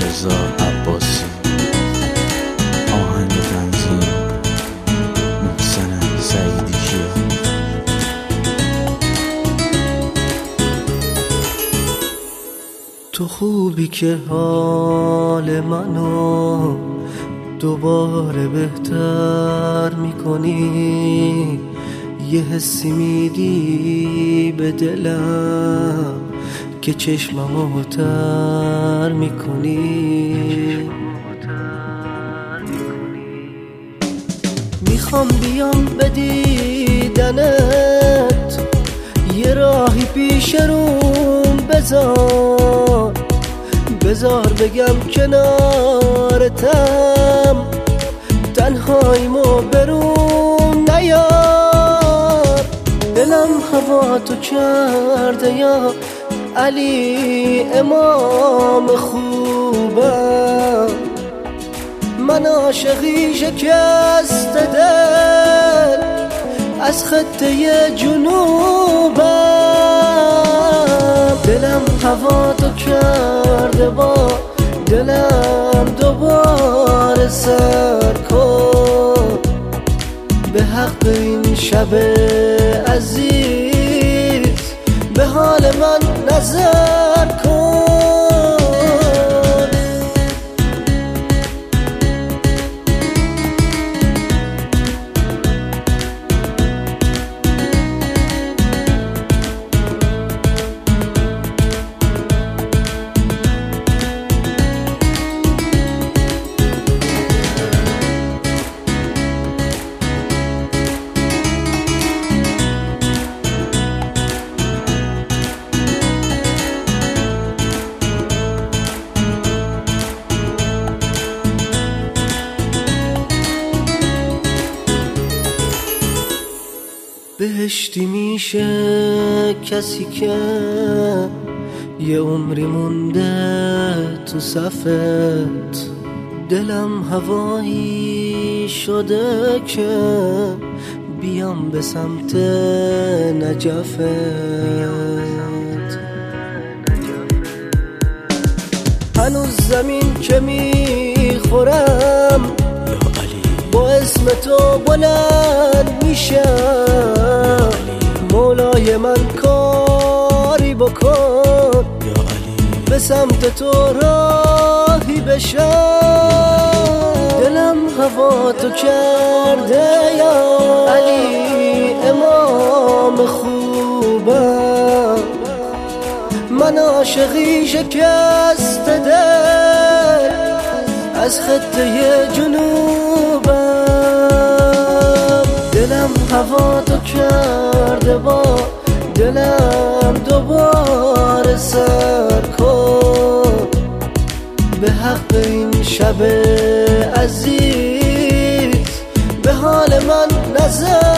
رضا عباسی. آهنگ تنظیم محسن سعیدی کیا. تو خوبی که حال منو دوباره بهتر میکنی، یه حسی میدی به دلم که چشممو تر میکنی. میخوام بیام به دیدنت، یه راهی پیش روم بذار بگم کنارتم، تنهاییمو برون نیار. دلم هوا تو کرده یا علی امام خوبم، من عاشقی شکست دل از خطه جنوبم. دلم هوا تو کرده با دلم دوباره سر کن، به حق این شب عزیز به حال من نظر کن. بهشتی میشه کسی که یه عمری مونده تو صفت، دلم هوایی شده که بیام به سمت نجفت. هنوز زمین که میخورم با اسم تو بلند میشم، مولای من کاری بکن به سمت تو راهی بشم. دلم هوا تو کرده یا علی امام خوبم، من عاشقی شکست دل از خطه جنوبم. دلم هوا تو کرده با دلم دوباره سر کن، به حق این شب عزیز به حال من نظر